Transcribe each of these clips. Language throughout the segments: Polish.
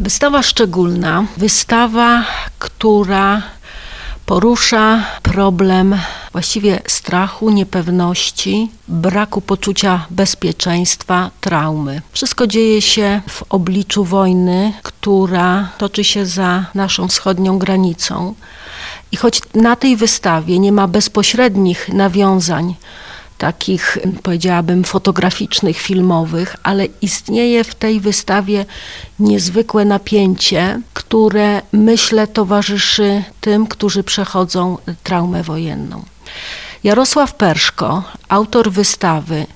Wystawa szczególna, wystawa, która porusza problem właściwie strachu, niepewności, braku poczucia bezpieczeństwa, traumy. Wszystko dzieje się w obliczu wojny, która toczy się za naszą wschodnią granicą. I choć na tej wystawie nie ma bezpośrednich nawiązań, takich, powiedziałabym, fotograficznych, filmowych, ale istnieje w tej wystawie niezwykłe napięcie, które, myślę, towarzyszy tym, którzy przechodzą traumę wojenną. Jarosław Perszko, autor wystawy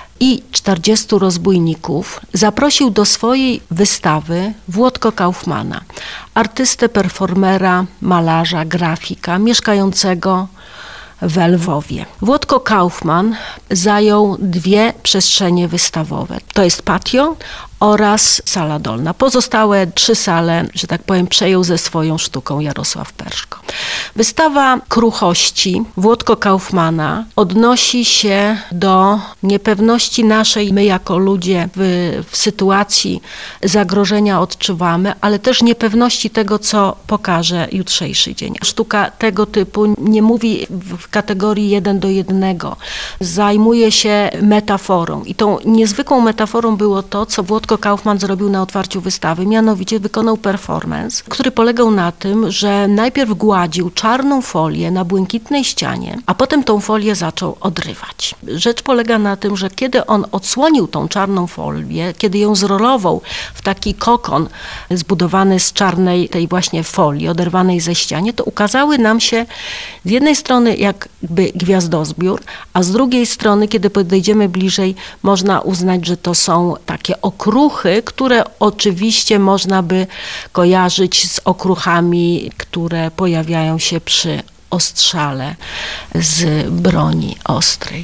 i 40 rozbójników, zaprosił do swojej wystawy Włodka Kaufmana, artystę, performera, malarza, grafika, mieszkającego w Lwowie. Włodko Kaufman zajął 2 przestrzenie wystawowe. To jest patio oraz sala dolna. Pozostałe 3 sale, że tak powiem, przejął ze swoją sztuką Jarosław Perszko. Wystawa kruchości Włodko Kaufmana odnosi się do niepewności naszej, my jako ludzie w sytuacji zagrożenia odczuwamy, ale też niepewności tego, co pokaże jutrzejszy dzień. Sztuka tego typu nie mówi w kategorii 1 do 1. Zajmuje się metaforą i tą niezwykłą metaforą było to, co Włodko Kaufman zrobił na otwarciu wystawy, mianowicie wykonał performance, który polegał na tym, że najpierw gładził czarną folię na błękitnej ścianie, a potem tą folię zaczął odrywać. Rzecz polega na tym, że kiedy on odsłonił tą czarną folię, kiedy ją zrolował w taki kokon zbudowany z czarnej tej właśnie folii oderwanej ze ściany, to ukazały nam się z jednej strony jakby gwiazdozbiór, a z drugiej strony, kiedy podejdziemy bliżej, można uznać, że to są takie okruchy, które oczywiście można by kojarzyć z okruchami, które pojawiają się przy ostrzale z broni ostrej.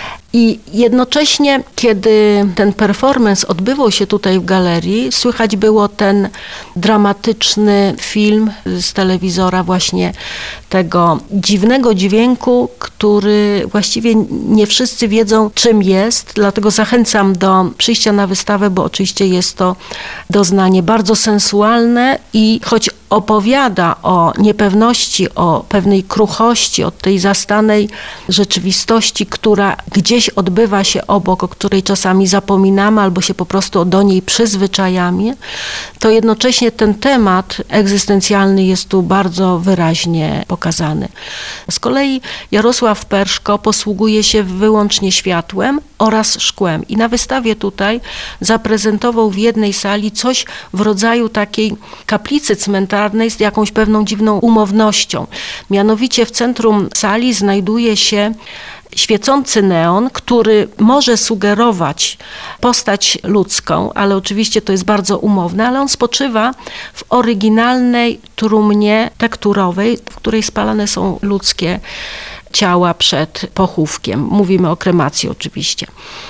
I jednocześnie, kiedy ten performance odbywał się tutaj w galerii, słychać było ten dramatyczny film z telewizora właśnie tego dziwnego dźwięku, który właściwie nie wszyscy wiedzą, czym jest, dlatego zachęcam do przyjścia na wystawę, bo oczywiście jest to doznanie bardzo sensualne i choć opowiada o niepewności, o pewnej kruchości, od tej zastanej rzeczywistości, która gdzieś odbywa się obok, o której czasami zapominamy albo się po prostu do niej przyzwyczajamy, to jednocześnie ten temat egzystencjalny jest tu bardzo wyraźnie pokazany. Z kolei Jarosław Perszko posługuje się wyłącznie światłem oraz szkłem i na wystawie tutaj zaprezentował w jednej sali coś w rodzaju takiej kaplicy cmentarnej z jakąś pewną dziwną umownością. Mianowicie w centrum sali znajduje się świecący neon, który może sugerować postać ludzką, ale oczywiście to jest bardzo umowne, ale on spoczywa w oryginalnej trumnie tekturowej, w której spalane są ludzkie ciała przed pochówkiem. Mówimy o kremacji oczywiście.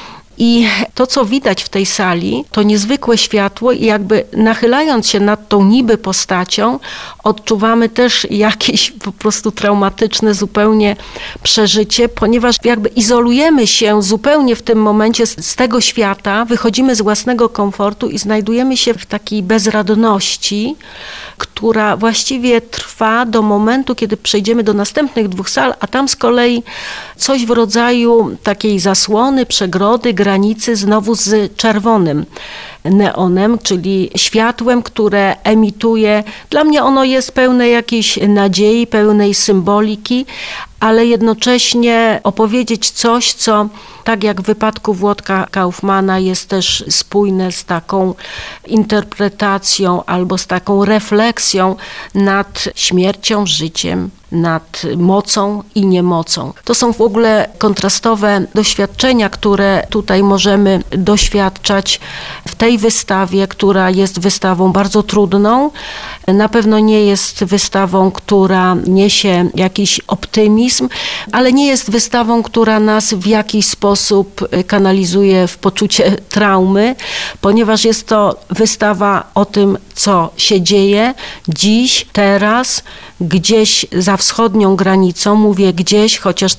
I to, co widać w tej sali, to niezwykłe światło i jakby nachylając się nad tą niby postacią, odczuwamy też jakieś po prostu traumatyczne zupełnie przeżycie, ponieważ jakby izolujemy się zupełnie w tym momencie z tego świata, wychodzimy z własnego komfortu i znajdujemy się w takiej bezradności, która właściwie trwa do momentu, kiedy przejdziemy do następnych 2 sal, a tam z kolei coś w rodzaju takiej zasłony, przegrody, granicy znowu z czerwonym neonem, czyli światłem, które emituje. Dla mnie ono jest pełne jakiejś nadziei, pełnej symboliki, ale jednocześnie opowiedzieć coś, co tak jak w wypadku Włodka Kaufmana jest też spójne z taką interpretacją albo z taką refleksją nad śmiercią, życiem, nad mocą i niemocą. To są w ogóle kontrastowe doświadczenia, które tutaj możemy doświadczać w tej wystawie, która jest wystawą bardzo trudną. Na pewno nie jest wystawą, która niesie jakiś optymizm, ale nie jest wystawą, która nas w jakiś sposób kanalizuje w poczucie traumy, ponieważ jest to wystawa o tym, co się dzieje dziś, teraz, gdzieś za wschodnią granicą. Mówię gdzieś, chociaż to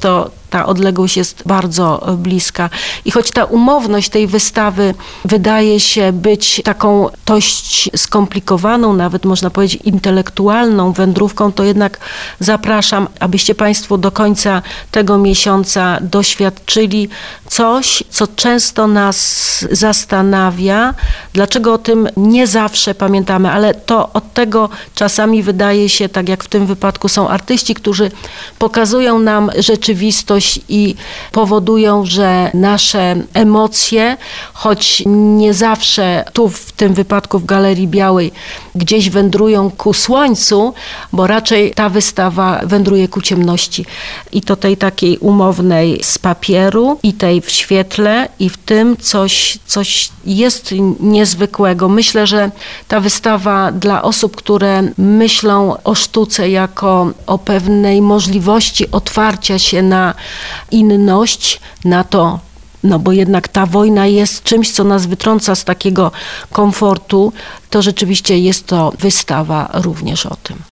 ta odległość jest bardzo bliska. I choć ta umowność tej wystawy wydaje się być taką dość skomplikowaną, nawet można powiedzieć intelektualną wędrówką, to jednak zapraszam, abyście Państwo do końca tego miesiąca doświadczyli coś, co często nas zastanawia, dlaczego o tym nie zawsze pamiętamy, ale to od tego czasami wydaje się, tak jak w tym wypadku są artyści, którzy pokazują nam rzeczywistość i powodują, że nasze emocje, choć nie zawsze tu w tym wypadku w Galerii Białej gdzieś wędrują ku słońcu, bo raczej ta wystawa wędruje ku ciemności. I to tej takiej umownej z papieru i tej w świetle i w tym coś jest niezwykłego. Myślę, że ta wystawa dla osób, które myślą o sztuce jako o pewnej możliwości otwarcia się na inność, na to, no bo jednak ta wojna jest czymś, co nas wytrąca z takiego komfortu, to rzeczywiście jest to wystawa również o tym.